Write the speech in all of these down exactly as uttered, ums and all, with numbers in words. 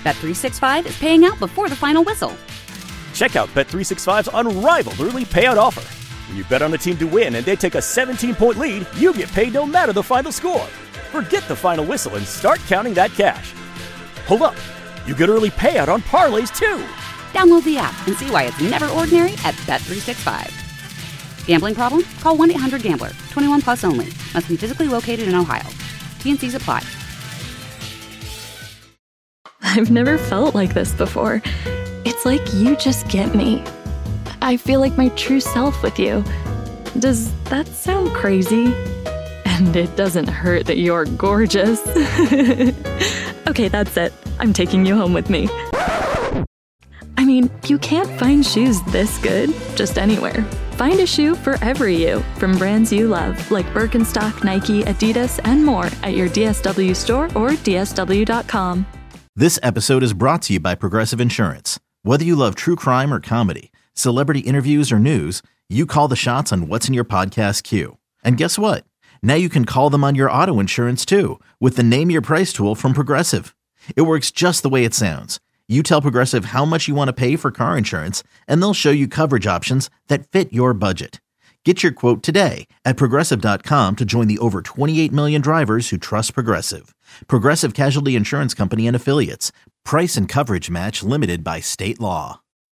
Bet three sixty-five is paying out before the final whistle. Check out Bet three sixty-five's unrivaled early payout offer. When you bet on a team to win and they take a seventeen-point lead, you get paid no matter the final score. Forget the final whistle and start counting that cash. Hold up. You get early payout on parlays, too. Download the app and see why it's never ordinary at Bet three sixty-five. Gambling problem? Call one eight hundred gambler. twenty-one plus only. Must be physically located in Ohio. T N Cs apply. I've never felt like this before. It's like you just get me. I feel like my true self with you. Does that sound crazy? And it doesn't hurt that you're gorgeous. Okay, that's it. I'm taking you home with me. I mean, you can't find shoes this good just anywhere. Find a shoe for every you from brands you love, like Birkenstock, Nike, Adidas, and more at your D S W store or D S W dot com. This episode is brought to you by Progressive Insurance. Whether you love true crime or comedy, celebrity interviews or news, you call the shots on what's in your podcast queue. And guess what? Now you can call them on your auto insurance too with the Name Your Price tool from Progressive. It works just the way it sounds. You tell Progressive how much you want to pay for car insurance, and they'll show you coverage options that fit your budget. Get your quote today at Progressive dot com to join the over twenty-eight million drivers who trust Progressive. Progressive Casualty Insurance Company and Affiliates. Price and coverage match limited by state law.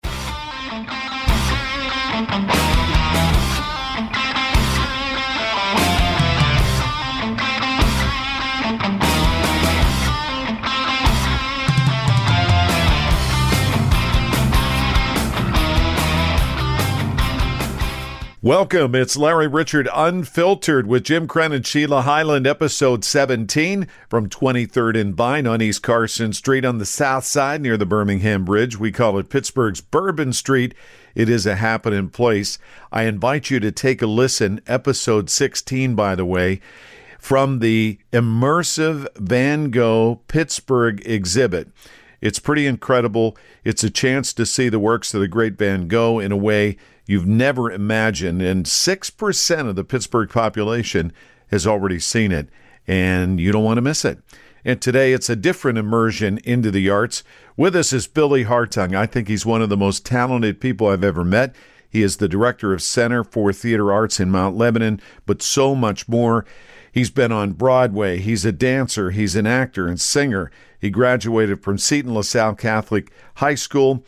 Welcome. It's Larry Richert Unfiltered with Jim Crenn and Sheila Highland, episode seventeen from twenty-third and Vine on East Carson Street on the south side near the Birmingham Bridge. We call it Pittsburgh's Bourbon Street. It is a happening place. I invite you to take a listen. Episode sixteen, by the way, from the immersive Van Gogh Pittsburgh exhibit. It's pretty incredible. It's a chance to see the works of the great Van Gogh in a way you've never imagined, and six percent of the Pittsburgh population has already seen it, and you don't want to miss it. And today it's a different immersion into the arts. With us is Billy Hartung. I think he's one of the most talented people I've ever met. He is the director of Center for Theater Arts in Mount Lebanon, but so much more. He's been on Broadway. He's a dancer. He's an actor and singer. He graduated from Seton LaSalle Catholic High School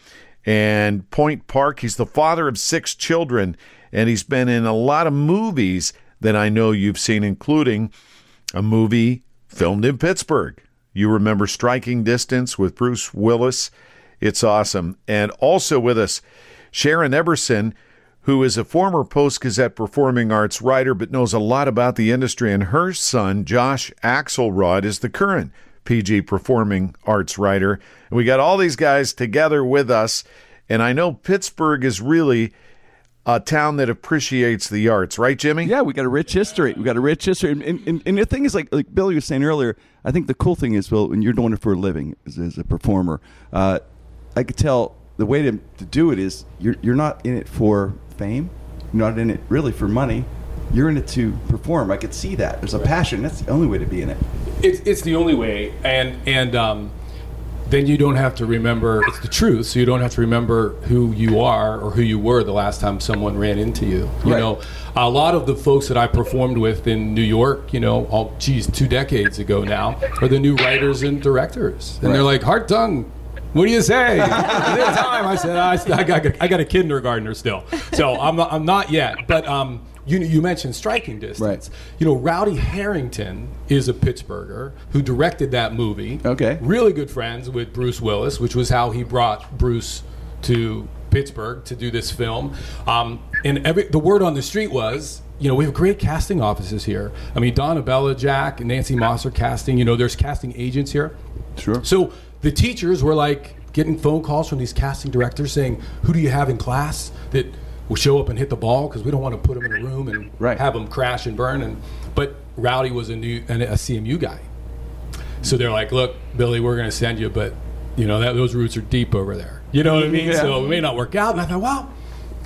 and Point Park. He's the father of six children, and he's been in a lot of movies that I know you've seen, including a movie filmed in Pittsburgh. You remember Striking Distance with Bruce Willis. It's awesome. And also with us, Sharon Eberson, who is a former Post-Gazette performing arts writer but knows a lot about the industry, and her son, Josh Axelrod, is the current P G performing arts writer. And we got all these guys together with us, and I know Pittsburgh is really a town that appreciates the arts, right, Jimmy? Yeah, we got a rich history. We got a rich history, and, and, and the thing is, like like Billy was saying earlier, I think the cool thing is, Bill, when you're doing it for a living as, as a performer, uh, I could tell the way to, to do it is you're you're not in it for fame, you're not in it really for money. You're in it to perform. I could see that. There's a passion. That's the only way to be in it. It's it's the only way, and and um, then you don't have to remember. It's the truth, so you don't have to remember who you are or who you were the last time someone ran into you. You Right. know, a lot of the folks that I performed with in New York, you know, all geez, two decades ago now, are the new writers and directors, and Right. they're like, Hartung, what do you say? At the time, I said, I, I got I got a kindergartner still, so I'm not, I'm not yet, but. Um, You you mentioned Striking Distance. Right. You know, Rowdy Harrington is a Pittsburgher who directed that movie. Okay. Really good friends with Bruce Willis, which was how he brought Bruce to Pittsburgh to do this film. Um, and every the word on the street was, you know, we have great casting offices here. I mean, Donna Bella, Jack, and Nancy Moss are casting. You know, there's casting agents here. Sure. So the teachers were like getting phone calls from these casting directors saying, who do you have in class that will show up and hit the ball, because we don't want to put them in a room and Right. have them crash and burn. And but Rowdy was a new and a C M U guy, so they're like, "Look, Billy, we're going to send you, but you know that those roots are deep over there. You know what I mean? Yeah. So it may not work out." And I thought, well,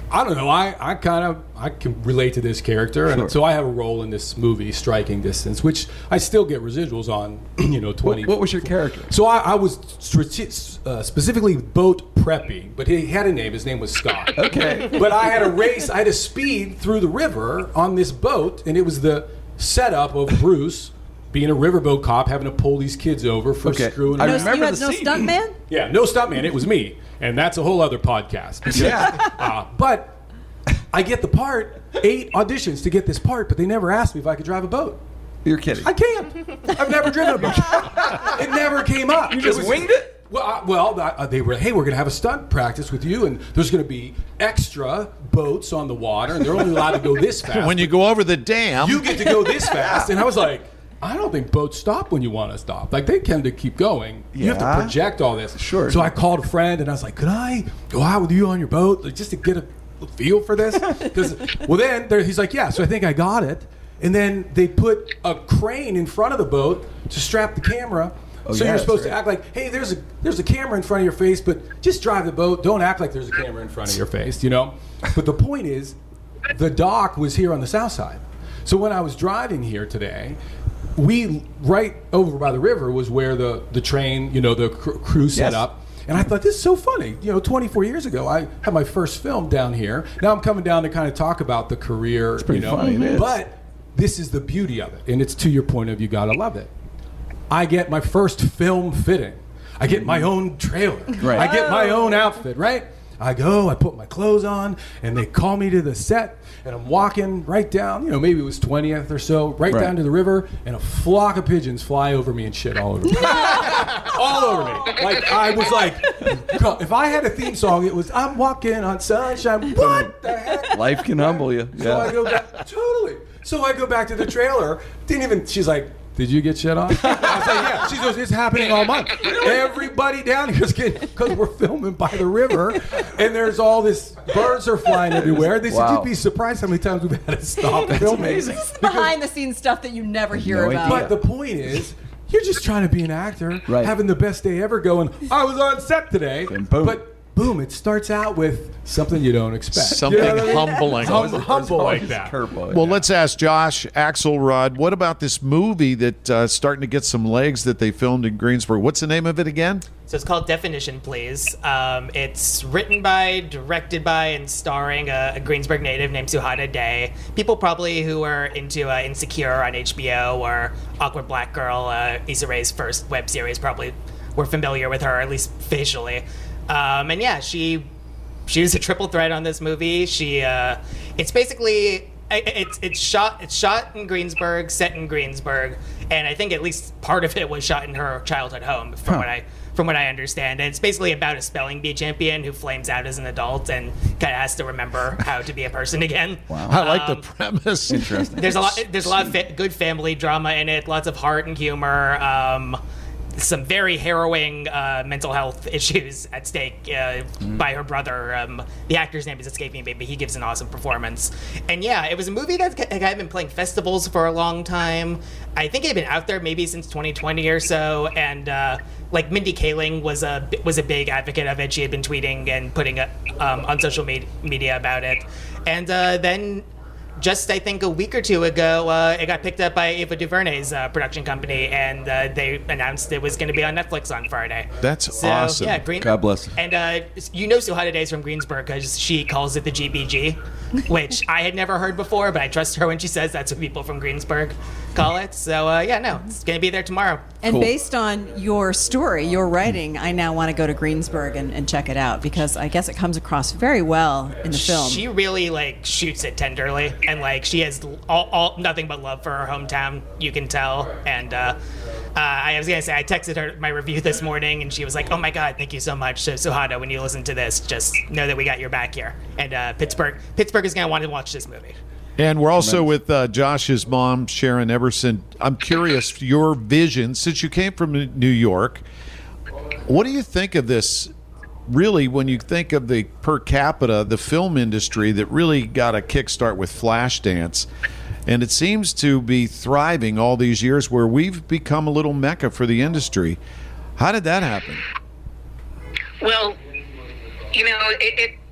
I don't know. I, I kind of I can relate to this character, and Sure. so I have a role in this movie, Striking Distance, which I still get residuals on. You know, twenty. What, what was your character? So I, I was strate- uh, specifically boat preppy, but he had a name. His name was Scott. Okay. But I had a race. I had a speed through the river on this boat, and it was the setup of Bruce being a riverboat cop, having to pull these kids over for Okay. screwing I around. remember you had the no scene. stuntman? Yeah, no stuntman. It was me, and that's a whole other podcast. Yeah. Uh, but I get the part. Eight auditions to get this part, but they never asked me if I could drive a boat. You're kidding. I can't. I've never driven a boat. It never came up. You just was- winged it? Well, I, well, uh, they were. Hey, we're going to have a stunt practice with you, and there's going to be extra boats on the water, and they're only allowed to go this fast. When you go over the dam, you get to go this fast, and I was like, I don't think boats stop when you want to stop. Like, they tend to keep going. You have Yeah. to project all this. Sure. So I called a friend, and I was like, could I go out with you on your boat, like, just to get a feel for this? Because, well, then there, he's like, yeah. So I think I got it. And then they put a crane in front of the boat to strap the camera. Oh, so yeah, you're supposed that's to act like, hey, there's a there's a camera in front of your face, but just drive the boat. Don't act like there's a camera in front of your face, you know? But the point is, the dock was here on the south side. So when I was driving here today, we, right over by the river was where the, the train, you know, the cr- crew set Yes. up. And I thought, this is so funny. You know, twenty-four years ago, I had my first film down here. Now I'm coming down to kind of talk about the career, pretty you know. funny, it is. But this is the beauty of it. And it's to your point of you got to love it. I get my first film fitting. I get my own trailer. Right. I get my own outfit, right? I go, I put my clothes on, and they call me to the set, and I'm walking right down, you know, maybe it was twentieth or so, right, Right. down to the river, and a flock of pigeons fly over me and shit all over me. All over me. Like, I was like, if I had a theme song, it was, I'm walking on sunshine. What the heck? Life can humble you. So I Yeah. go back, totally. So I go back to the trailer. Didn't even, she's like, did you get shit on? I was like, yeah. She goes, it's happening all month. Everybody down here is getting, because we're filming by the river, and there's all this, birds are flying everywhere. They said, Wow. you'd be surprised how many times we've had to stop filming. amazing. This is behind the scenes stuff that you never hear No about. idea. But the point is, you're just trying to be an actor, Right. having the best day ever going, I was on set today. And boom. But boom, it starts out with something you don't expect. Something You know what I mean? humbling. Hum- There's humble always like that. curveball. Well, let's ask Josh Axelrod. What about this movie that uh, starting to get some legs that they filmed in Greensburg? What's the name of it again? So it's called Definition, Please. Um, it's written by, directed by, and starring a, a Greensburg native named Suhana Day. People probably who are into uh, Insecure on H B O or Awkward Black Girl, uh, Issa Rae's first web series, probably were familiar with her, at least facially. Um, and yeah, she she was a triple threat on this movie. She uh, it's basically I- it's it's shot it's shot in Greensburg, set in Greensburg, and I think at least part of it was shot in her childhood home, from what I from what I understand. And it's basically about a spelling bee champion who flames out as an adult and kind of has to remember how to be a person again. Wow. I like Um, the premise. Interesting. There's a lot. There's a lot of fa- good family drama in it. Lots of heart and humor. Um, some very harrowing uh, mental health issues at stake uh, by her brother. Um, the actor's name is escaping me, but he gives an awesome performance. And yeah, it was a movie that's kind of been playing festivals for a long time. I think it had been out there maybe since twenty twenty or so. And uh, like Mindy Kaling was a was a big advocate of it. She had been tweeting and putting it um, on social me- media about it. And uh, then. Just, I think, a week or two ago, uh, it got picked up by Ava DuVernay's uh, production company, and uh, they announced it was going to be on Netflix on Friday. That's So, awesome. Yeah, Green- God bless her. And uh, you know Suhana Day's from Greensburg because she calls it the G B G, which I had never heard before, but I trust her when she says that's what people from Greensburg call it. So, uh, yeah, no, it's going to be there tomorrow. And Cool. based on your story, your writing, I now want to go to Greensburg and, and check it out because I guess it comes across very well in the film. She really like shoots it tenderly, and like she has all, all nothing but love for her hometown. You can tell. And uh, uh, I was gonna say I texted her my review this morning, and she was like, "Oh my God, thank you so much." So Suhana, when you listen to this, just know that we got your back here. And uh, Pittsburgh, Pittsburgh is gonna want to watch this movie. And we're also with uh, Josh's mom, Sharon Everson. I'm curious, your vision, since you came from New York, what do you think of this, really, when you think of the per capita, the film industry that really got a kickstart with Flashdance? And it seems to be thriving all these years where we've become a little mecca for the industry. How did that happen? Well, you know, it, it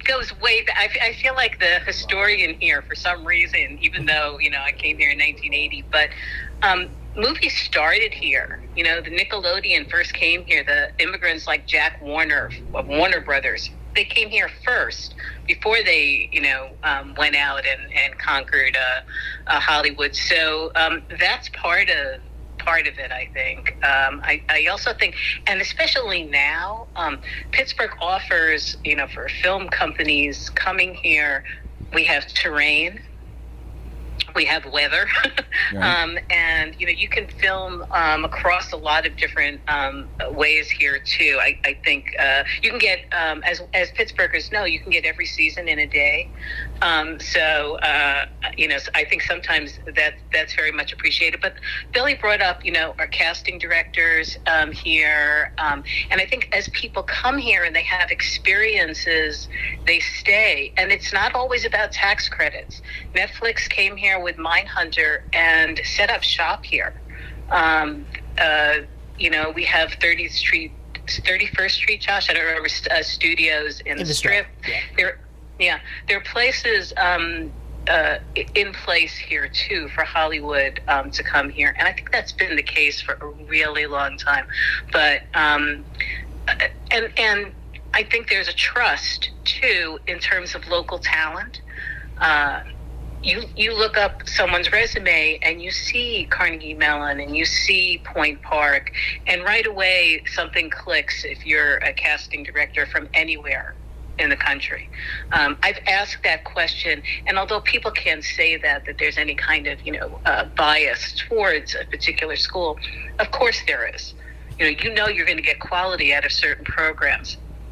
goes way back. I, f- I feel like the historian here for some reason, even though, you know, I came here in nineteen eighty, but um, movies started here. You know, the Nickelodeon first came here. The immigrants like Jack Warner of Warner Brothers, they came here first before they, you know, um, went out and, and conquered uh, uh, Hollywood. So um, that's part of part of it, I think. Um, I, I also think, and especially now, um, Pittsburgh offers, you know, for film companies coming here, we have terrain, we have weather, Right. um, and, you know, you can film um, across a lot of different um, ways here, too. I, I think uh, you can get, um, as, as Pittsburghers know, you can get every season in a day. Um, so, uh, you know, I think sometimes that that's very much appreciated. But Billy brought up, you know, our casting directors um, here. Um, and I think as people come here and they have experiences, they stay. And it's not always about tax credits. Netflix came here with Mindhunter and set up shop here. Um, uh, you know, we have thirtieth Street, thirty-first Street, Josh, I don't remember, uh, studios in, in the, the Strip. Strip. Yeah. There, yeah, there are places um, uh, in place here, too, for Hollywood um, to come here. And I think that's been the case for a really long time. But, um, and and I think there's a trust, too, in terms of local talent. Uh, You you look up someone's resume and you see Carnegie Mellon and you see Point Park, and right away something clicks if you're a casting director from anywhere in the country. Um, I've asked that question, and although people can't say that, that there's any kind of, you know, uh, bias towards a particular school, of course there is. You know, you know you're going to get quality out of certain programs.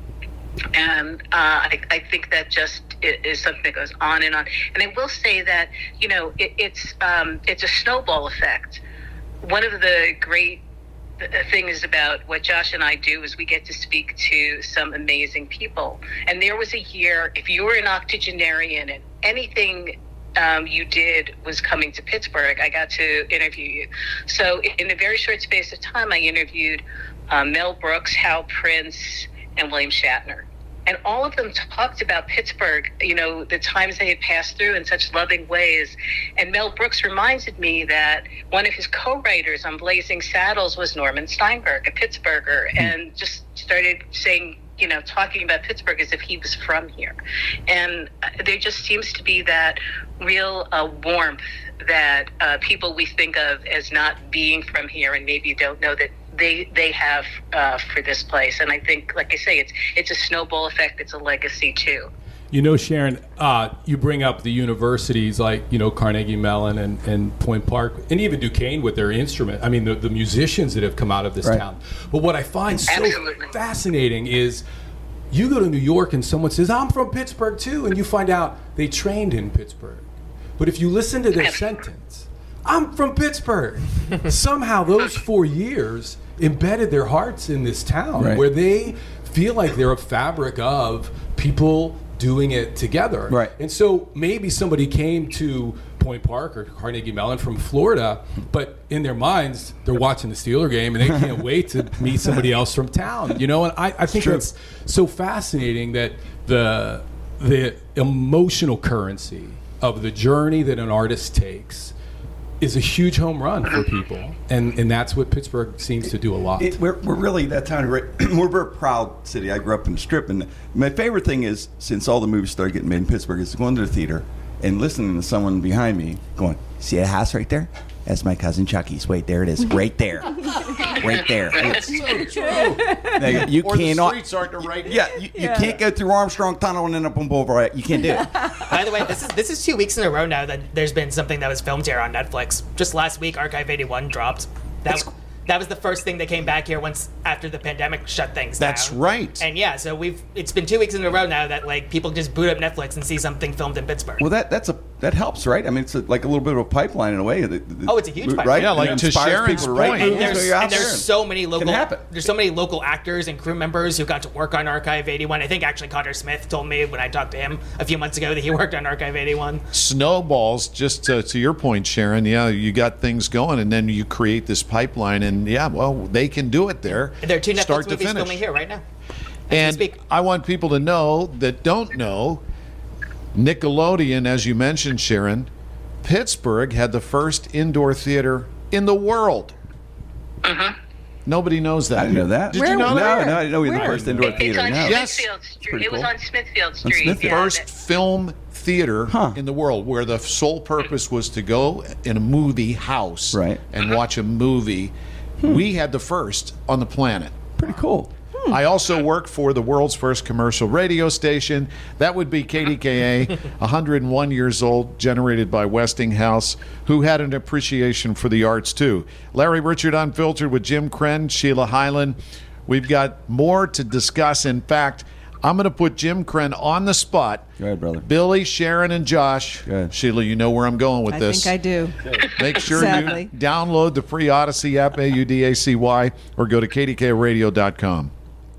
And uh, I, I think that just is something that goes on and on. And I will say that, you know, it, it's um, it's a snowball effect. One of the great things about what Josh and I do is we get to speak to some amazing people. And there was a year, if you were an octogenarian and anything um, you did was coming to Pittsburgh, I got to interview you. So in a very short space of time, I interviewed uh, Mel Brooks, Hal Prince, and William Shatner. And all of them talked about Pittsburgh, you know, the times they had passed through in such loving ways. And Mel Brooks reminded me that one of his co-writers on Blazing Saddles was Norman Steinberg, a Pittsburgher, and just started saying, you know, talking about Pittsburgh as if he was from here. And there just seems to be that real uh, warmth that uh, people we think of as not being from here and maybe don't know that they they have uh, for this place. And I think, like I say, it's it's a snowball effect. It's a legacy, too. You know, Sharon, uh, you bring up the universities like, you know, Carnegie Mellon and, and Point Park, and even Duquesne with their instrument. I mean, the, the musicians that have come out of this right. town. But what I find so Absolutely. fascinating is you go to New York and someone says, I'm from Pittsburgh, too, and you find out they trained in Pittsburgh. But if you listen to their sentence, I'm from Pittsburgh, somehow those four years embedded their hearts in this town right. where they feel like they're a fabric of people doing it together. Right. And so maybe somebody came to Point Park or Carnegie Mellon from Florida, but in their minds, they're watching the Steeler game and they can't wait to meet somebody else from town, you know? And I, I think True. it's so fascinating that the the emotional currency of the journey that an artist takes is a huge home run for people, and and that's what Pittsburgh seems to do a lot. It, we're, we're really that town. We're a very proud city. I grew up in the Strip, and my favorite thing is, since all the movies started getting made in Pittsburgh, is going to the theater and listening to someone behind me going, "See that house right there? That's my cousin Chucky's. Wait, there it is, right there, right there." That's so true. Now, you or cannot. the streets aren't the right. Yeah, you, you Yeah. can't go through Armstrong Tunnel and end up on Boulevard. You can't do it. By the way, this is this is two weeks in a row now that there's been something that was filmed here on Netflix. Just last week, Archive eighty-one dropped. That that was the first thing that came back here once after the pandemic shut things down. That's right. And yeah, so we've it's been two weeks in a row now that like people just boot up Netflix and see something filmed in Pittsburgh. Well, that that's a that helps, right? I mean, it's a, like a little bit of a pipeline in a way. that- that- Oh, it's a huge pipeline. right? Yeah, like It to inspires Sharon's people to write point. movies, And so there's, you're out and there's there. so many local happen. there's so many local actors and crew members who got to work on Archive eighty-one. I think actually Connor Smith told me when I talked to him a few months ago that he worked on Archive eighty-one. Snowballs, just to, to your point, Sharon. Yeah, you got things going, and then you create this pipeline, and yeah, well, they can do it there. There are two Netflix start to movies finish. filming here right now. And I want people to know that don't know, Nickelodeon, as you mentioned, Sharon, Pittsburgh had the first indoor theater in the world. Mm-hmm. Nobody knows that. I didn't know that. Did Where- you know No, that? no, I didn't know we had the Where? first indoor It's theater on now. Yes. Smithfield Street. Pretty It was cool. on Smithfield Street. Smithfield. Yeah, First that- film theater Huh. in the world where the sole purpose was to go in a movie house Right. and watch a movie. We had the first on the planet. Pretty cool. I also work for the world's first commercial radio station. That would be K D K A, one hundred one years old, generated by Westinghouse, who had an appreciation for the arts too. Larry Richard Unfiltered with Jim Krenn, Sheila Hyland. We've got more to discuss. In fact, I'm going to put Jim Krenn on the spot. Go ahead, brother. Billy, Sharon, and Josh. Go ahead. Sheila, you know where I'm going with I this. think I do. Make sure Sadly. you download the free Odyssey app, A U D A C Y, or go to K D K radio dot com.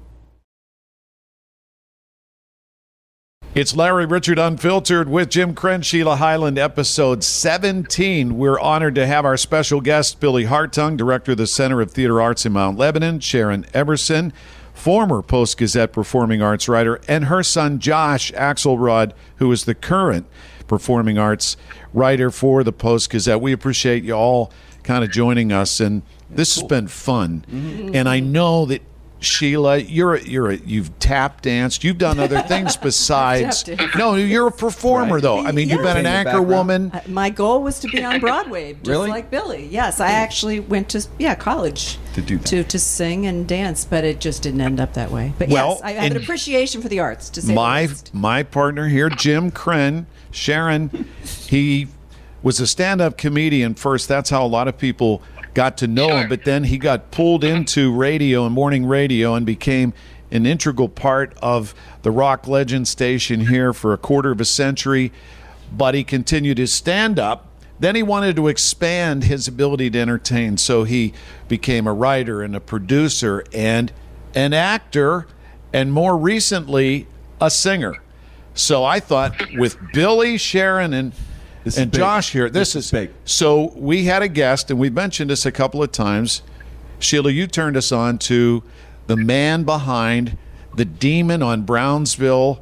It's Larry Richard Unfiltered with Jim Krenn, Sheila Hyland, episode seventeen. We're honored to have our special guest, Billy Hartung, director of the Center of Theater Arts in Mount Lebanon, Sharon Eberson, former Post-Gazette performing arts writer, and her son, Josh Axelrod, who is the current performing arts writer for the Post-Gazette. We appreciate you all kind of joining us, and this has been fun. Mm-hmm. And I know that Sheila, you're a, you're a, you've tap danced. You've done other things besides. Tap danced. No, you're a performer Right. though. I mean, you've Yeah. been an Entertainment anchor background. woman. Uh, my goal was to be on Broadway, just Really? like Billy. Yes, I actually went to yeah college To do that. to to sing and dance, but it just didn't end up that way. But Well, yes, I have an and appreciation for the arts. To say My the least. my partner here, Jim Krenn, Sharon, he was a stand-up comedian first. That's how a lot of people got to know him. But then he got pulled into radio and morning radio and became an integral part of the rock legend station here for a quarter of a century. But he continued his stand-up. Then he wanted to expand his ability to entertain, so he became a writer and a producer and an actor, and more recently, a singer. So I thought with Billy, Sharon, and This is and big. Josh here, this, This is is big. So we had a guest, and we mentioned this a couple of times. Sheila, you turned us on to the man behind the demon on Brownsville.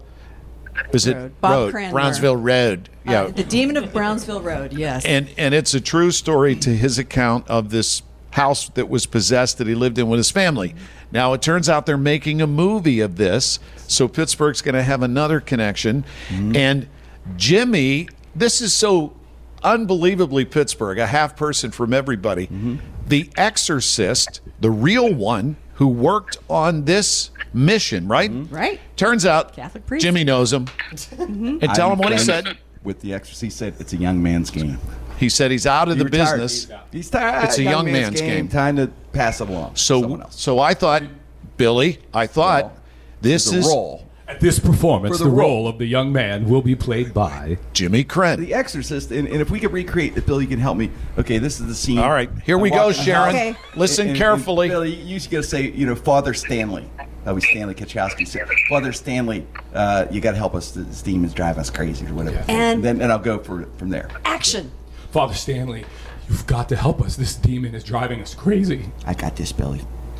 Is it Road. Bob Road? Cranmer. Brownsville Road. Yeah. Uh, the Demon of Brownsville Road. Yes. And and it's a true story to his account of this house that was possessed that he lived in with his family. Now it turns out they're making a movie of this, so Pittsburgh's going to have another connection. And Jimmy, this is so unbelievably Pittsburgh, a half person from everybody. The Exorcist, the real one who worked on this mission, right? Right. Turns out Catholic priest. Jimmy knows him. And tell him what he said. With the Exorcist, he said it's a young man's game. He said he's out of He the retired. business. He's tired. It's a young man's game. Time to pass it along. to someone So, else. so I thought, Billy, I thought Well, this It's a is role. At this performance, For the, the role. role. of the young man will be played by. Jimmy Krenn. The Exorcist, and, and if we could recreate it, Bill, you can help me. Okay, this is the scene. All right, here I we walk go, in the Sharon. house, Okay. Listen and- and- carefully. And Billy, you got to say, you know, Father Stanley. That was Stanley Kachowski. So, Father Stanley, uh, you got to help us. This demon's driving us crazy or whatever. And- then and I'll go for from there. Action. Father Stanley, you've got to help us. This demon is driving us crazy. I got this, Billy.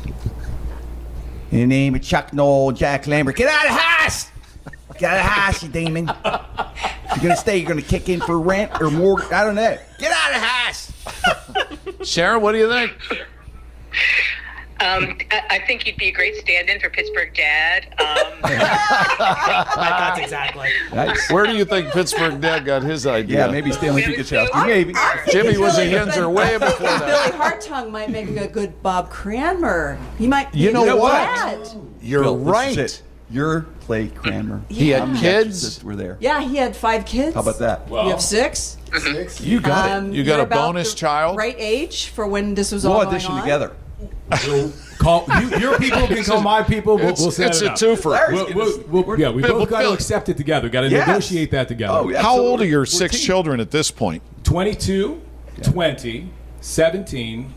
In the name of Chuck Noll, Jack Lambert, get out of the house! Get out of the house, you demon. If you're gonna stay, you're gonna kick in for rent or more. I don't know. Get out of the house! Sharon, what do you think? Um, I, I think you'd be a great stand-in for Pittsburgh Dad. Um, That's exactly. Nice. Where do you think Pittsburgh Dad got his idea? Yeah, maybe Stanley Kachowski. Maybe. Jimmy was a Yinzer way before Billy that. Hartung might make a good Bob Cranmer. He might. You be know a good what? dad. You're Bill, this is right. it. Your play Cranmer. He had I'm the kids. Exorcist. We're there. Yeah, he had five kids. How about that? You have six. You got Um, it. You got you're a about bonus the child. Right age for when this was We'll all going audition on. together. We'll call you, your people can call my people. We'll, It's, we'll set it's it a up. twofer. We'll, we'll, we'll, yeah, we Bill- both got to Bill- accept it together. Got to Yes. negotiate that together. Oh, yeah. How old are Absolutely. your We're six team. children at this point? twenty-two, twenty, seventeen,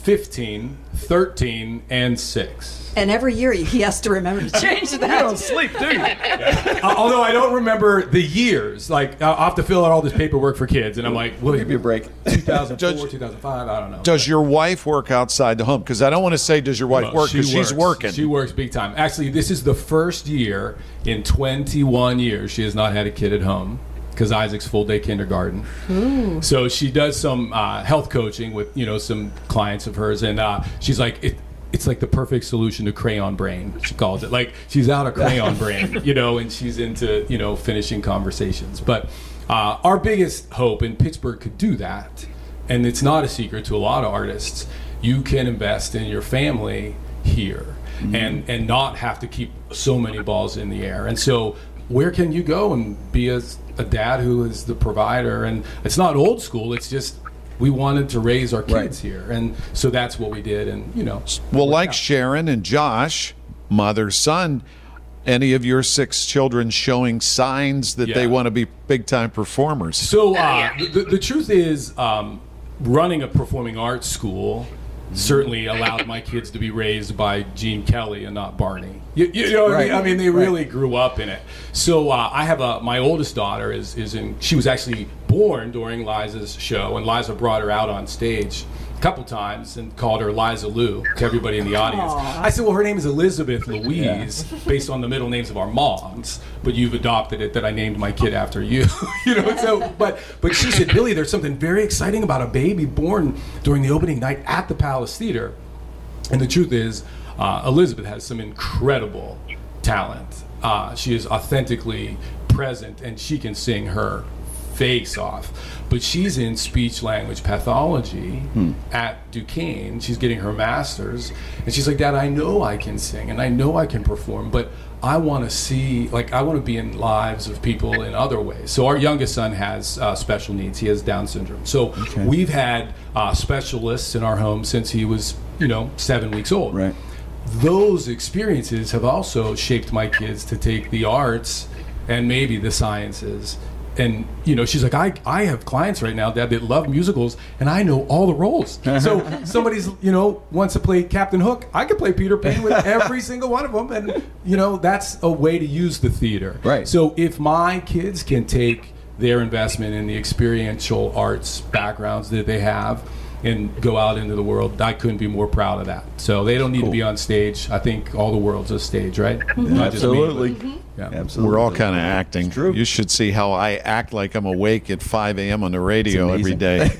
fifteen, thirteen, and six. And every year he has to remember to change that. You don't sleep, do you? Uh, although I don't remember the years. Like, I'll have to fill out all this paperwork for kids, and I'm like, well, Give you a break. two thousand four, Judge- two thousand five, I don't know. Does your wife work outside the home? Because I don't want to say does your wife Well, work she because she's works. working. She works big time. Actually, this is the first year in twenty-one years she has not had a kid at home because Isaac's full day kindergarten. Ooh. So she does some uh, health coaching with you know some clients of hers, and uh, she's like, it, it's like the perfect solution to crayon brain. She calls it like she's out of crayon brain, you know, and she's into you know finishing conversations. But uh, our biggest hope, and Pittsburgh could do that, and it's not a secret to a lot of artists. You can invest in your family here, mm-hmm. and and not have to keep so many balls in the air. And so, where can you go and be a, a dad who is the provider? And it's not old school. It's just we wanted to raise our kids Right. here, and so that's what we did. And you know, Well, like out. Sharon and Josh, mother, son, any of your six children showing signs that they Yeah. want to be big-time performers? So uh, the, the truth is, um, running a performing arts school certainly allowed my kids to be raised by Gene Kelly and not Barney. You, you know what I mean? Right. I mean, they really grew up in it. So uh, I have a my oldest daughter is is in. She was actually born during Liza's show, and Liza brought her out on stage a couple times and called her Liza Lou to everybody in the audience. I said, well, her name is Elizabeth Louise, based on the middle names of our moms, but you've adopted it that I named my kid after you. you know, so but but she said, Billy, there's something very exciting about a baby born during the opening night at the Palace Theater. And the truth is, uh, Elizabeth has some incredible talent. Uh, she is authentically present, and she can sing her face off. But she's in speech language pathology hmm. at Duquesne. She's getting her master's, and she's like, Dad, I know I can sing and I know I can perform, but I want to see, like, I want to be in lives of people in other ways. So our youngest son has uh, special needs. He has Down syndrome. So Okay. we've had uh, specialists in our home since he was, you know, seven weeks old. Right. Those experiences have also shaped my kids to take the arts and maybe the sciences. And, you know, she's like, I, I have clients right now, Dad, that love musicals, and I know all the roles. So somebody's, you know, wants to play Captain Hook. I can play Peter Pan with every single one of them. And, you know, that's a way to use the theater. Right. So if my kids can take their investment in the experiential arts backgrounds that they have and go out into the world, I couldn't be more proud of that. So they don't need Cool. to be on stage. I think all the world's a stage, right? Mm-hmm. Not just me, but- Absolutely. yeah. Absolutely. We're all kind of acting. It's true. You should see how I act like I'm awake at five a.m. on the radio every amazing.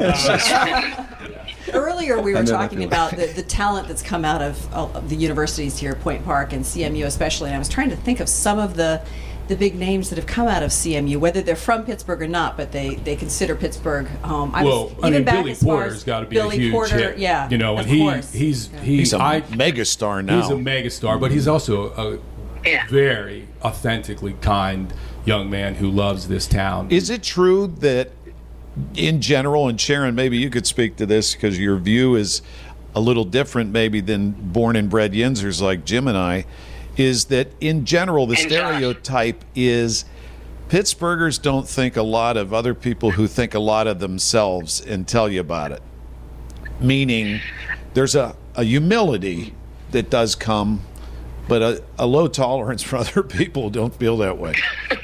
day. Earlier, we I were know that talking feeling. about the, the talent that's come out of, of the universities here, Point Park and C M U especially. And I was trying to think of some of the the big names that have come out of C M U, whether they're from Pittsburgh or not, but they, they consider Pittsburgh home. I Well, was, I even mean, back Billy as far Porter's as got to be Billy a huge Porter, hit. yeah, you know, of and he course. he's Yeah. he, He's a I, megastar now. He's a megastar, but he's also a Yeah. very authentically kind young man who loves this town. Is it true that, in general, and Sharon, maybe you could speak to this because your view is a little different, maybe, than born and bred Yinzers like Jim and I, is that in general the And Josh. stereotype is Pittsburghers don't think a lot of other people who think a lot of themselves and tell you about it. Meaning, there's a, a humility that does come, but a, a low tolerance for other people don't feel that way.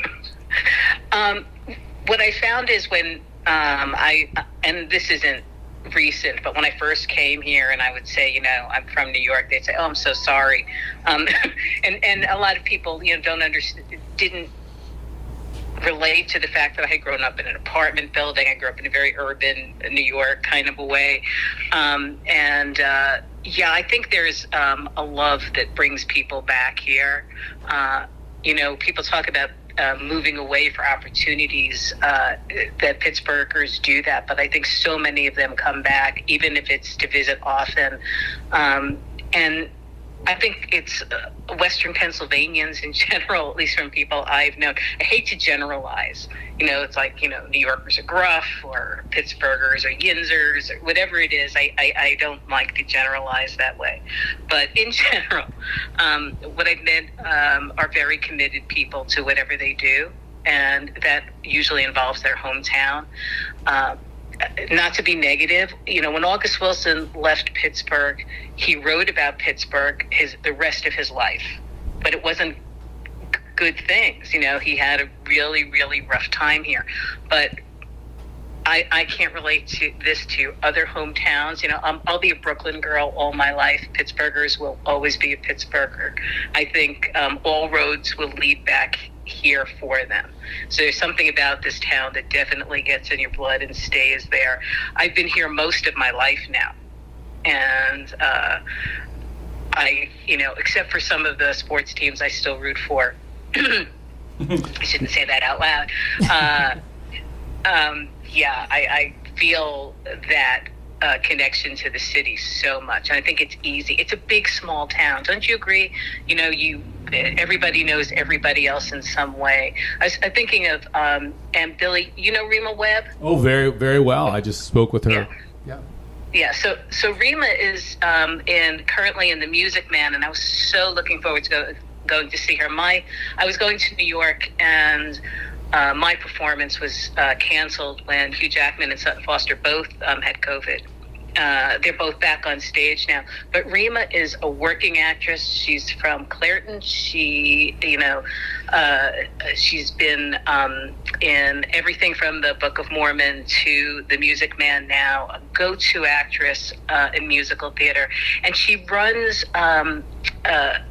Um, what I found is when um, I, and this isn't recent, but when I first came here and I would say, you know, I'm from New York, they'd say, oh, I'm so sorry. Um, and, and a lot of people, you know, don't understand, didn't relate to the fact that I had grown up in an apartment building. I grew up in a very urban New York kind of a way. Um, and, uh, yeah, I think there's um, a love that brings people back here. Uh, you know, people talk about Uh, moving away for opportunities, uh, that Pittsburghers do that, but I think so many of them come back, even if it's to visit often. Um, and I think it's uh, Western Pennsylvanians in general, at least from people I've known. I hate to generalize. You know, it's like, you know, New Yorkers are gruff, or Pittsburghers or Yinzers, or whatever it is. I, I, I don't like to generalize that way. But in general, um, what I've met um, are very committed people to whatever they do, and that usually involves their hometown. Uh, not to be negative, you know, when August Wilson left Pittsburgh, he wrote about Pittsburgh his the rest of his life, but it wasn't good things. You know, he had a really, really rough time here. But I, I can't relate to this to other hometowns. You know, I'm, I'll be a Brooklyn girl all my life. Pittsburghers will always be a Pittsburgher. I think um, all roads will lead back here for them. So there's something about this town that definitely gets in your blood and stays there. I've been here most of my life now. And uh, I, you know, except for some of the sports teams I still root for. I shouldn't say that out loud. Uh, um, yeah, I, I feel that uh, connection to the city so much. And I think it's easy. It's a big, small town. Don't you agree? You know, you everybody knows everybody else in some way. I was I'm thinking of, um, and Billy, you know Rima Webb? Oh, very, very well. I just spoke with her. Yeah. Yeah. Yeah, so so Rima is um, in currently in The Music Man, and I was so looking forward to go, going to see her. My I was going to New York, and uh, my performance was uh, canceled when Hugh Jackman and Sutton Foster both um, had COVID. Uh, they're both back on stage now. But Rima is a working actress. She's from Clairton. She, you know, uh, she's been um, in everything from the Book of Mormon to The Music Man now, a go-to actress uh, in musical theater. And she runs um, uh,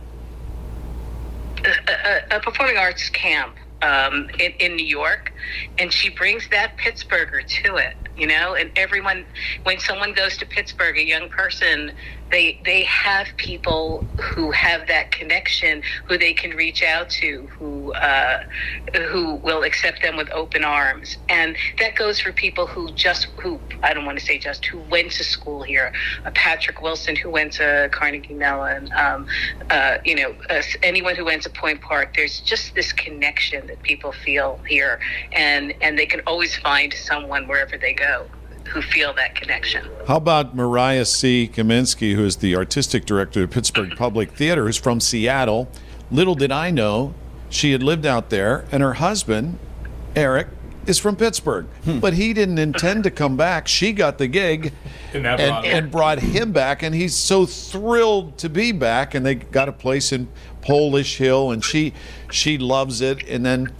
a, a, a performing arts camp um, in, in New York, and she brings that Pittsburgher to it. You know, and everyone, when someone goes to Pittsburgh, a young person, they they have people who have that connection, who they can reach out to, who uh, who will accept them with open arms. And that goes for people who just, who, I don't want to say just, who went to school here. Uh, Patrick Wilson, who went to Carnegie Mellon, um, uh, you know, uh, anyone who went to Point Park. There's just this connection that people feel here, and, and they can always find someone wherever they go who feel that connection. How about Mariah C. Kaminsky, who is the artistic director of Pittsburgh Public Theater, who's from Seattle? Little did I know she had lived out there, and her husband, Eric, is from Pittsburgh. Hmm. But he didn't intend to come back. She got the gig and, and, brought and brought him back, and he's so thrilled to be back, and they got a place in Polish Hill, and she she loves it. And then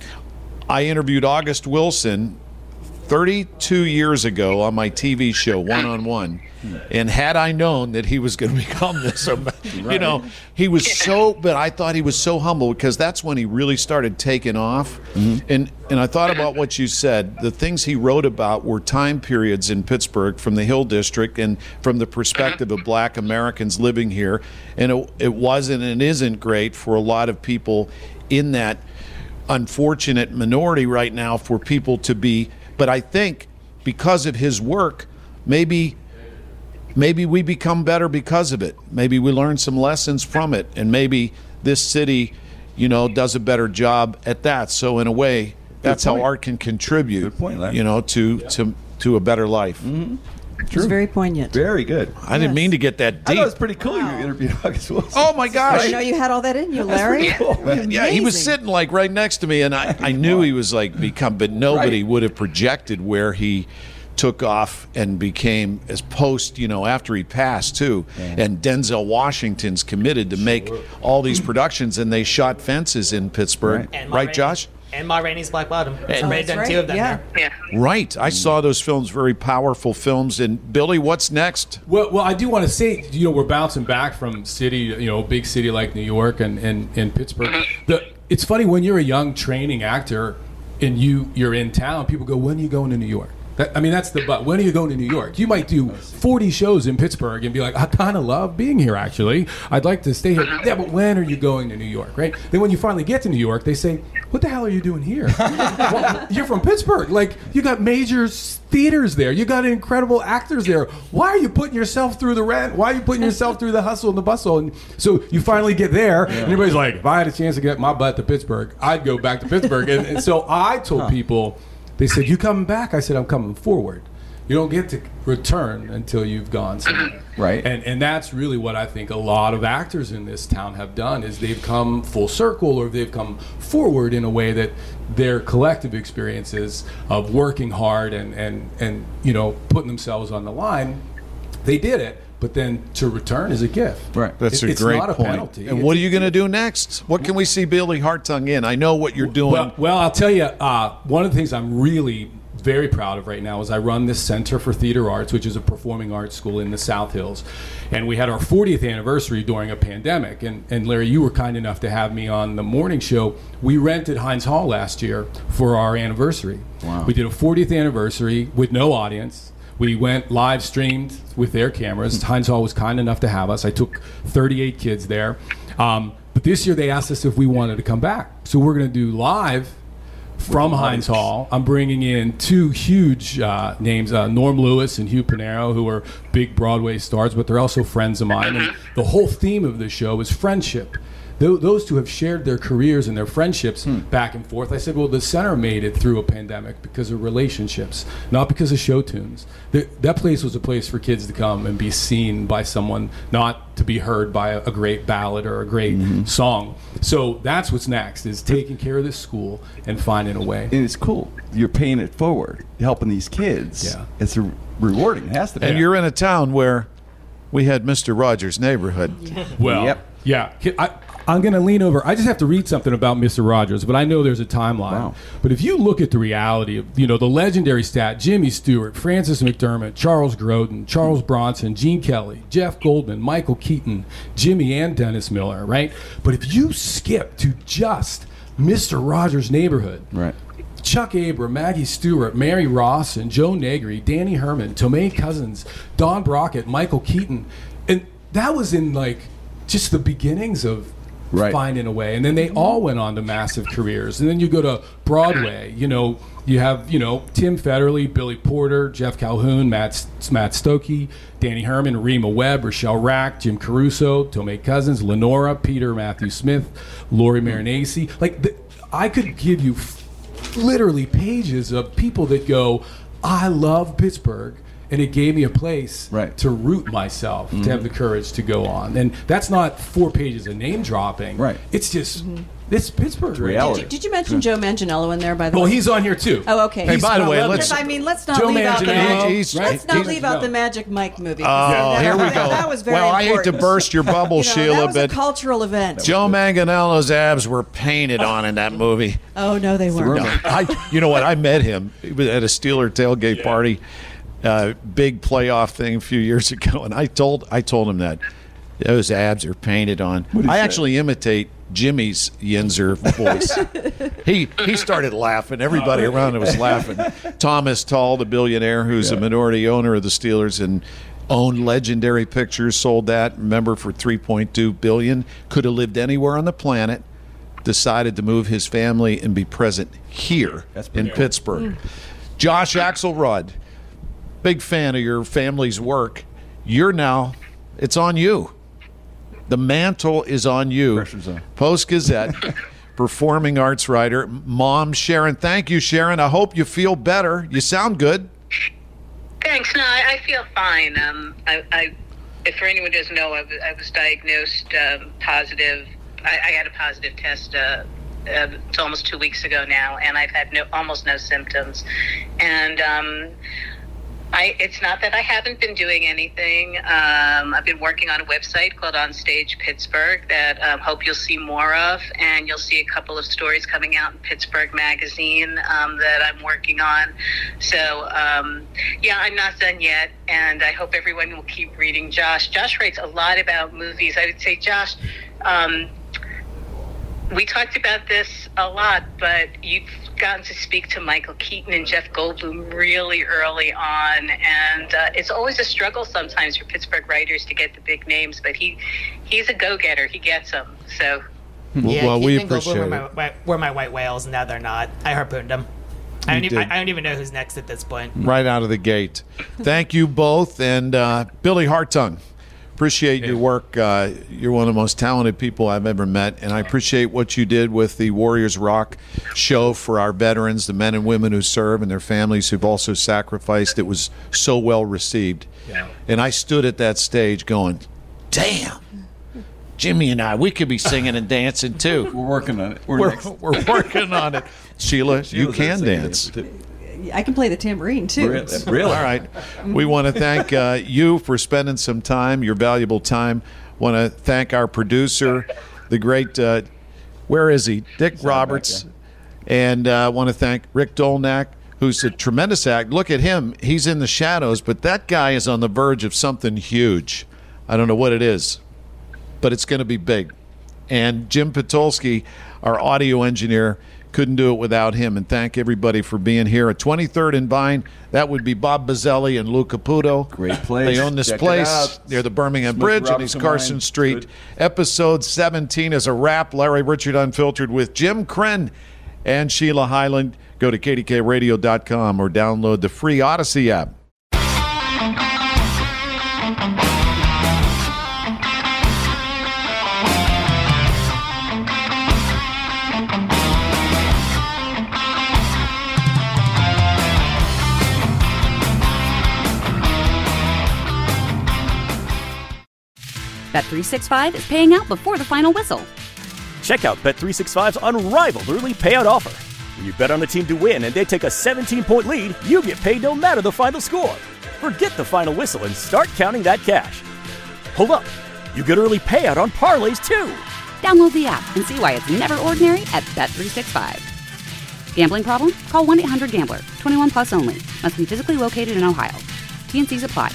I interviewed August Wilson thirty-two years ago on my T V show, One on One. And had I known that he was going to become this, you know, he was so, but I thought he was so humble, because that's when he really started taking off. Mm-hmm. And and I thought about what you said. The things he wrote about were time periods in Pittsburgh from the Hill District and from the perspective of black Americans living here. And it, it wasn't and isn't great for a lot of people in that unfortunate minority right now for people to be. But I think because of his work, maybe maybe we become better because of it. Maybe we learn some lessons from it, and maybe this city, you know, does a better job at that. So in a way, that's how art can contribute, Good point, Larry. you know, to, yeah. to to a better life. Mm-hmm. It was very poignant. Very good. I yes. didn't mean to get that deep. I thought it was pretty cool wow. you interviewed August Wilson. Oh, my gosh. I didn't know you had all that in you, Larry. Cool, yeah, he was sitting, like, right next to me, and I, I knew he was, like, become, but nobody right. would have projected where he took off and became, as post, you know, after he passed, too. Yeah. And Denzel Washington's committed to make all these productions, and they shot Fences in Pittsburgh. Right, right Josh? And Ma Rainey's Black Bottom. And oh, made them right. two of them yeah. there. Yeah. Right. I saw those films, very powerful films. And Billy, what's next? Well, well, I do want to say, you know, we're bouncing back from city, you know, big city like New York and, and, and Pittsburgh. The, it's funny when you're a young training actor and you, you're in town, people go, when are you going to New York? That, I mean, that's the but. When are you going to New York? You might do forty shows in Pittsburgh and be like, I kind of love being here, actually. I'd like to stay here. Yeah, but when are you going to New York, right? Then when you finally get to New York, they say, what the hell are you doing here? Well, you're from Pittsburgh. Like, you got major theaters there. You got incredible actors there. Why are you putting yourself through the rent? Why are you putting yourself through the hustle and the bustle? And so you finally get there, yeah. and everybody's like, if I had a chance to get my butt to Pittsburgh, I'd go back to Pittsburgh. And, and so I told huh. people, they said, you coming back? I said, I'm coming forward. You don't get to return until you've gone somewhere. Right. And and that's really what I think a lot of actors in this town have done is they've come full circle or they've come forward in a way that their collective experiences of working hard and, and, and you know, putting themselves on the line, they did it. But then to return is a gift. Right. That's It- a it's great not a point. penalty. And It's- what are you going to do next? What can we see Billy Hartung in? I know what you're doing. Well, well I'll tell you, uh, one of the things I'm really very proud of right now is I run this Center for Theater Arts, which is a performing arts school in the South Hills. And we had our fortieth anniversary during a pandemic. And, and Larry, you were kind enough to have me on the morning show. We rented Heinz Hall last year for our anniversary. Wow. We did a fortieth anniversary with no audience. We went live streamed with their cameras. Heinz Hall was kind enough to have us. I took thirty-eight kids there. Um, but this year they asked us if we wanted to come back. So we're going to do live from Heinz Hall. I'm bringing in two huge uh, names, uh, Norm Lewis and Hugh Pinero, who are big Broadway stars, but they're also friends of mine. And the whole theme of the show is friendship. Th- those two have shared their careers and their friendships Hmm. back and forth. I said, well, the center made it through a pandemic because of relationships, not because of show tunes. Th- that place was a place for kids to come and be seen by someone, not to be heard by a, a great ballad or a great Mm-hmm. song. So that's what's next, is taking care of this school and finding a way. And it's cool. You're paying it forward, helping these kids. Yeah. It's a rewarding. It has to be. and you're in a town where we had Mister Rogers' Neighborhood. Well, Yep. yeah. I, I'm going to lean over. I just have to read something about Mister Rogers, but I know there's a timeline. Wow. But if you look at the reality of, you know, the legendary stat, Jimmy Stewart, Francis McDermott, Charles Grodin, Charles Bronson, Gene Kelly, Jeff Goldman, Michael Keaton, Jimmy and Dennis Miller, right? But if you skip to just Mister Rogers' Neighborhood, Right. Chuck Abram, Maggie Stewart, Mary Ross, and Joe Negri, Danny Herman, Tomei Cousins, Don Brockett, Michael Keaton. And that was in, like, just the beginnings of Right. finding a way. And then they all went on to massive careers. And then you go to Broadway, you know, you have, you know, Tim Federle, Billy Porter, Jeff Calhoun, Matt, Matt Stokey, Danny Herman, Rima Webb, Rochelle Rack, Jim Caruso, Tomei Cousins, Lenora, Peter Matthew Smith, Lori Marinesi. Like, the, I could give you f- literally pages of people that go, I love Pittsburgh. And it gave me a place Right. to root myself, Mm-hmm. to have the courage to go on. And that's not four pages of name dropping. Right. It's just, it's Pittsburgh. It's reality. Did you, did you mention Joe Manganiello in there, by the Well, way? he's on here too. Oh, okay. Hey, He's by the not way, loved let's- it. I mean, let's not Joe leave out the Manganiello, Magic. right? Let's not He's- leave out no. the Magic Mike movie. Oh, That- here we that- go. That was very well, I hate to important. burst your bubble, You know, Sheila, that was but a cultural event. Joe Manganiello's abs were painted on in that movie. Oh no, they weren't. No, I, you know what? I met him He was at a Steeler tailgate party, uh, big playoff thing a few years ago, and I told I told him that those abs are painted on. I actually imitate Jimmy's Yinzer voice. he he started laughing. Everybody around him was laughing. Thomas Tull, the billionaire who's a minority owner of the Steelers and owned Legendary Pictures, sold that, remember, for three point two billion dollars. Could have lived anywhere on the planet. Decided to move his family and be present here That's pretty in cool. Pittsburgh. Josh Axelrod, big fan of your family's work. You're now, it's on you. The mantle is on you. Pressure's on. Post-Gazette, performing arts writer. Mom, Sharon, thank you, Sharon. I hope you feel better. You sound good. Thanks. No, I, I feel fine. Um, I, I, if for anyone who doesn't know, I was, I was diagnosed um, positive. I, I had a positive test. Uh, uh, it's almost two weeks ago now, and I've had no, almost no symptoms. And um, I, it's not that I haven't been doing anything. Um, I've been working on a website called On Stage Pittsburgh that I um, hope you'll see more of, and you'll see a couple of stories coming out in Pittsburgh Magazine um, that I'm working on. So, um, yeah, I'm not done yet, and I hope everyone will keep reading Josh. Josh writes a lot about movies. I would say, Josh, um, we talked about this a lot, but you've gotten to speak to Michael Keaton and Jeff Goldblum really early on, and uh, it's always a struggle sometimes for Pittsburgh writers to get the big names, but he he's a go-getter. He gets them. So, Well, Yeah, well, Keith we and Goldblum appreciate were it. my, wi- were my white whales, and now they're not. I harpooned them. I don't, You even, I, did. I don't even know who's next at this point. Right out of the gate. Thank you both. And uh, Billy Hartung, Appreciate your work. Uh, you're one of the most talented people I've ever met, and I appreciate what you did with the Warriors Rock show for our veterans, the men and women who serve, and their families who've also sacrificed. It was so well received. Yeah. And I stood at that stage going, damn, Jimmy and I, we could be singing and dancing too. We're working on it. We're, we're, next. we're working on it. Sheila, Sheila's you can dance. I can play the tambourine, too. Really? really? All right. We want to thank uh, you for spending some time, your valuable time. Want to thank our producer, the great, uh, where is he? Dick Roberts. And uh, want to thank Rick Dolnack, who's a tremendous act. Look at him. He's in the shadows, but that guy is on the verge of something huge. I don't know what it is, but it's going to be big. And Jim Patulski, our audio engineer, couldn't do it without him. And thank everybody for being here at twenty-third and Vine. That would be Bob Bazzelli and Lou Caputo. Great place. They own this Check place near the Birmingham Smith Bridge on Robinson East Carson Line. Street. Good. Episode seventeen is a wrap. Larry Richard Unfiltered with Jim Krenn and Sheila Highland. Go to K D K radio dot com or download the free Odyssey app. Bet three sixty-five is paying out before the final whistle. Check out Bet three sixty-five's unrivaled early payout offer. When you bet on a team to win and they take a seventeen-point lead, you get paid no matter the final score. Forget the final whistle and start counting that cash. Hold up. You get early payout on parlays, too. Download the app and see why it's never ordinary at Bet three sixty-five. Gambling problem? Call one eight hundred gambler. twenty-one plus only. Must be physically located in Ohio. T and C's apply.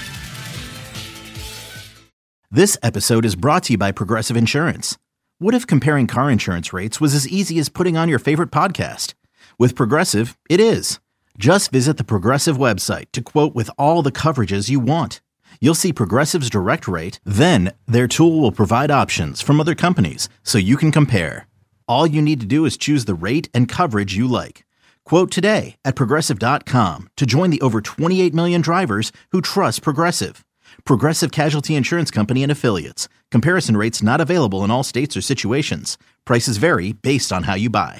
This episode is brought to you by Progressive Insurance. What if comparing car insurance rates was as easy as putting on your favorite podcast? With Progressive, it is. Just visit the Progressive website to quote with all the coverages you want. You'll see Progressive's direct rate, then their tool will provide options from other companies so you can compare. All you need to do is choose the rate and coverage you like. Quote today at Progressive dot com to join the over twenty-eight million drivers who trust Progressive. Progressive Casualty Insurance Company and Affiliates. Comparison rates not available in all states or situations. Prices vary based on how you buy.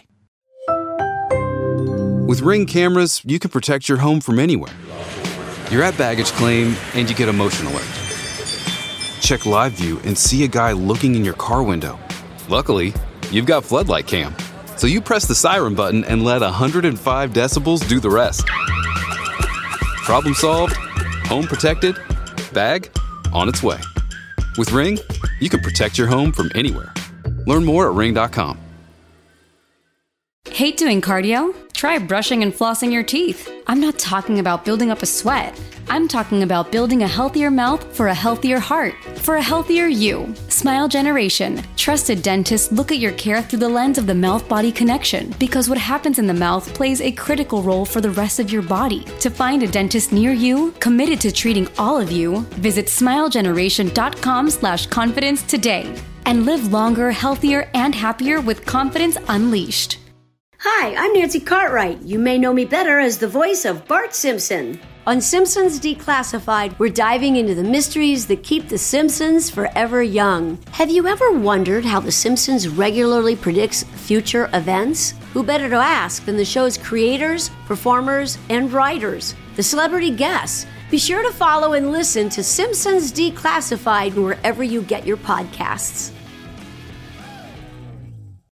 With Ring cameras, you can protect your home from anywhere. You're at baggage claim and you get a motion alert. Check live view and see a guy looking in your car window. Luckily, you've got floodlight cam. So you press the siren button and let one hundred five decibels do the rest. Problem solved, home protected, bag on its way. With Ring, you can protect your home from anywhere. Learn more at ring dot com. Hate doing cardio? Try brushing and flossing your teeth. I'm not talking about building up a sweat. I'm talking about building a healthier mouth for a healthier heart, for a healthier you. Smile Generation. Trusted dentists look at your care through the lens of the mouth-body connection because what happens in the mouth plays a critical role for the rest of your body. To find a dentist near you, committed to treating all of you, visit smile generation dot com slash confidence today and live longer, healthier, and happier with confidence unleashed. Hi, I'm Nancy Cartwright. You may know me better as the voice of Bart Simpson. On Simpsons Declassified, we're diving into the mysteries that keep the Simpsons forever young. Have you ever wondered how The Simpsons regularly predicts future events? Who better to ask than the show's creators, performers, and writers, the celebrity guests? Be sure to follow and listen to Simpsons Declassified wherever you get your podcasts.